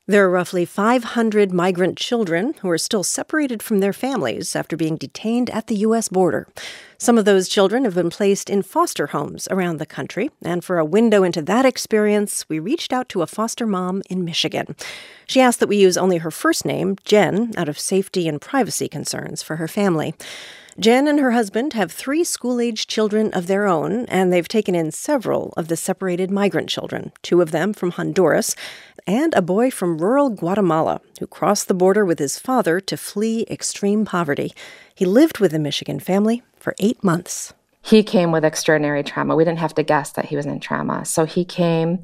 There are roughly 500 migrant children who are still separated from their families after being detained at the U.S. border. Some of those children have been placed in foster homes around the country, and for a window into that experience, we reached out to a foster mom in Michigan. She asked that we use only her first name, Jen, out of safety and privacy concerns for her family. Jen and her husband have 3 school-age children of their own, and they've taken in several of the separated migrant children, 2 of them from Honduras, and a boy from rural Guatemala who crossed the border with his father to flee extreme poverty. He lived with the Michigan family for 8 months. He came with extraordinary trauma. We didn't have to guess that he was in trauma. So he came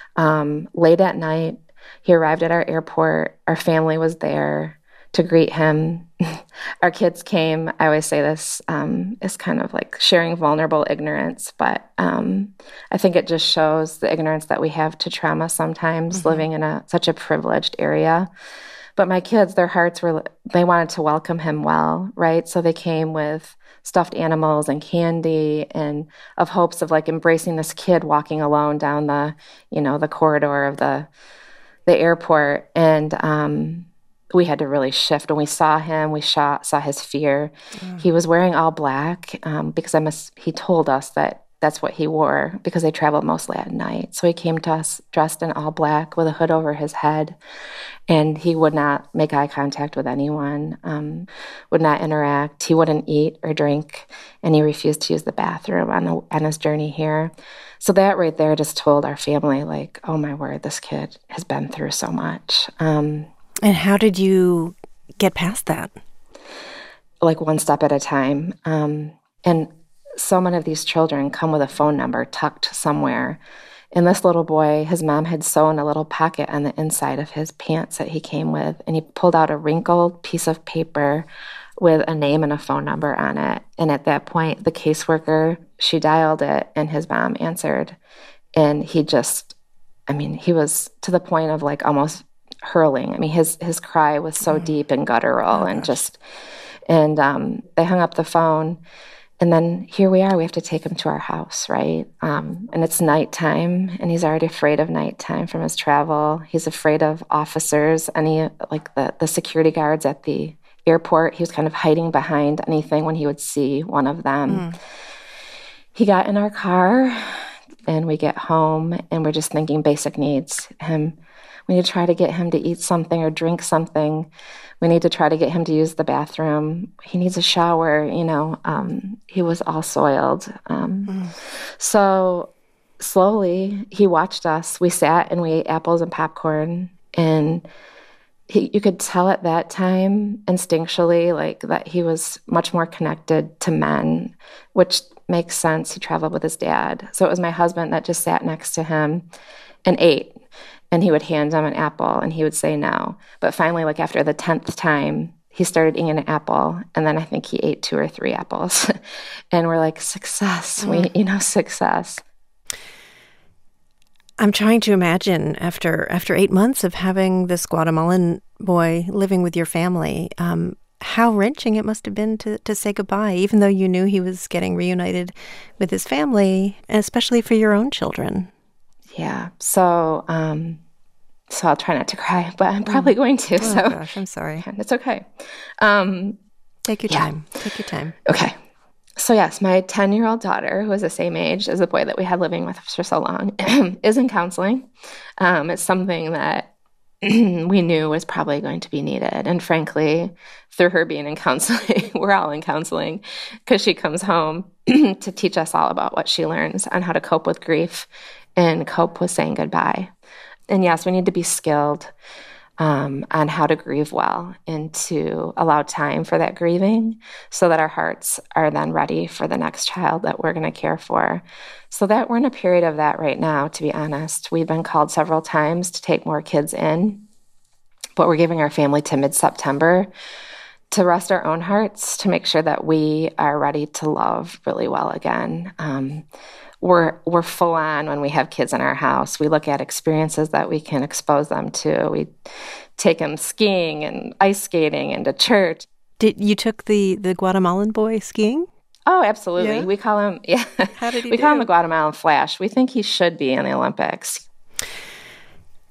late at night. He arrived at our airport. Our family was there to greet him. Our kids came. I always say this is kind of like sharing vulnerable ignorance, but I think it just shows the ignorance that we have to trauma sometimes, living in such a privileged area. But my kids, their hearts they wanted to welcome him well, right? So they came with stuffed animals and candy and of hopes of like embracing this kid walking alone down the corridor of the airport. And we had to really shift. When we saw him, we saw his fear. He was wearing all black because he told us that that's what he wore because they traveled mostly at night. So he came to us dressed in all black with a hood over his head, and he would not make eye contact with anyone, would not interact. He wouldn't eat or drink, and he refused to use the bathroom on his journey here. So that right there just told our family, like, oh my word, this kid has been through so much. And how did you get past that? Like one step at a time. And so many of these children come with a phone number tucked somewhere. And this little boy, his mom had sewn a little pocket on the inside of his pants that he came with. And he pulled out a wrinkled piece of paper with a name and a phone number on it. And at that point, the caseworker, she dialed it and his mom answered. And he was to the point of like almost hurling. I mean, his cry was so deep and guttural and they hung up the phone. And then here we are, we have to take him to our house, right? And it's nighttime, and he's already afraid of nighttime from his travel. He's afraid of officers, the security guards at the airport. He was kind of hiding behind anything when he would see one of them. He got in our car, and we get home, and we're just thinking basic needs. We need to try to get him to eat something or drink something. We need to try to get him to use the bathroom. He needs a shower, He was all soiled. So slowly, he watched us. We sat and we ate apples and popcorn. And you could tell at that time, instinctually, like that he was much more connected to men, which makes sense. He traveled with his dad. So it was my husband that just sat next to him and ate. And he would hand him an apple, and he would say no. But finally, like after the 10th time, he started eating an apple, and then I think he ate 2 or 3 apples. And we're like, success, success. I'm trying to imagine after 8 months of having this Guatemalan boy living with your family, how wrenching it must have been to say goodbye, even though you knew he was getting reunited with his family, and especially for your own children. Yeah. So I'll try not to cry, but I'm probably going to. Oh, gosh, I'm sorry. It's okay. Take your time. Take your time. Okay. So yes, my 10-year-old daughter, who is the same age as the boy that we had living with us for so long, is in counseling. It's something that we knew was probably going to be needed. And frankly, through her being in counseling, we're all in counseling because she comes home to teach us all about what she learns on how to cope with grief and cope with saying goodbye. And yes, we need to be skilled on how to grieve well and to allow time for that grieving so that our hearts are then ready for the next child that we're going to care for. So that we're in a period of that right now, to be honest. We've been called several times to take more kids in, but we're giving our family to mid-September to rest our own hearts, to make sure that we are ready to love really well again. We're full on when we have kids in our house. We look at experiences that we can expose them to. We take them skiing and ice skating and to church. You took the Guatemalan boy skiing? Oh, absolutely. Yeah? We call him, How did he we call him the Guatemalan Flash. We think he should be in the Olympics.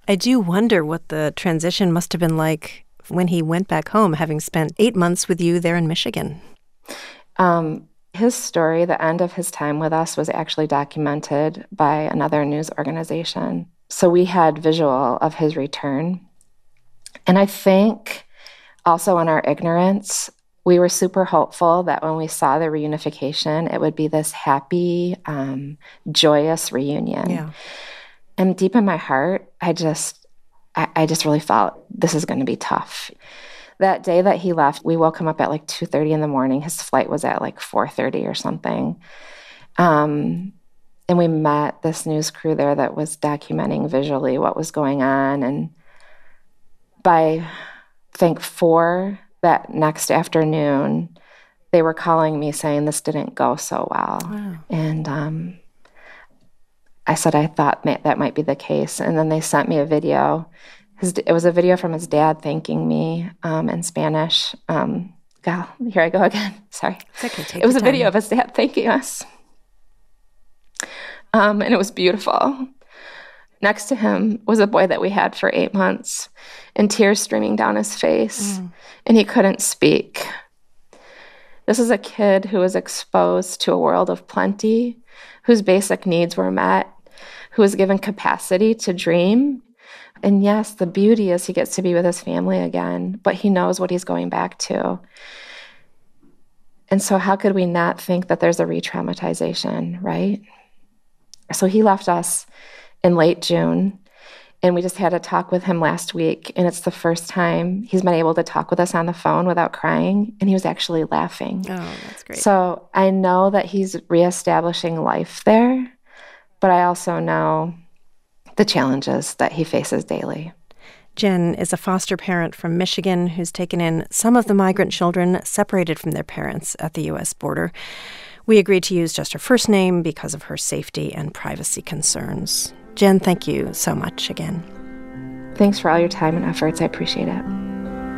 I do wonder what the transition must have been like when he went back home, having spent 8 months with you there in Michigan. His story, the end of his time with us, was actually documented by another news organization. So we had visual of his return. And I think also in our ignorance, we were super hopeful that when we saw the reunification, it would be this happy, joyous reunion. Yeah. And deep in my heart, I just really felt this is going to be tough. That day that he left, we woke him up at like 2:30 in the morning. His flight was at like 4:30 or something. And we met this news crew there that was documenting visually what was going on. And by, I think, 4 that next afternoon, they were calling me saying this didn't go so well. Wow. And I said I thought that might be the case. And then they sent me a video. It was a video from his dad thanking me in Spanish. God, here I go again. Sorry. It's okay, it was a video of his dad thanking us. And it was beautiful. Next to him was a boy that we had for 8 months, and tears streaming down his face, and he couldn't speak. This is a kid who was exposed to a world of plenty, whose basic needs were met, who was given capacity to dream. And yes, the beauty is he gets to be with his family again, but he knows what he's going back to. And so how could we not think that there's a re-traumatization, right? So he left us in late June, and we just had a talk with him last week, and it's the first time he's been able to talk with us on the phone without crying, and he was actually laughing. Oh, that's great. So I know that he's reestablishing life there, but I also know the challenges that he faces daily. Jen is a foster parent from Michigan who's taken in some of the migrant children separated from their parents at the U.S. border. We agreed to use just her first name because of her safety and privacy concerns. Jen, thank you so much again. Thanks for all your time and efforts. I appreciate it.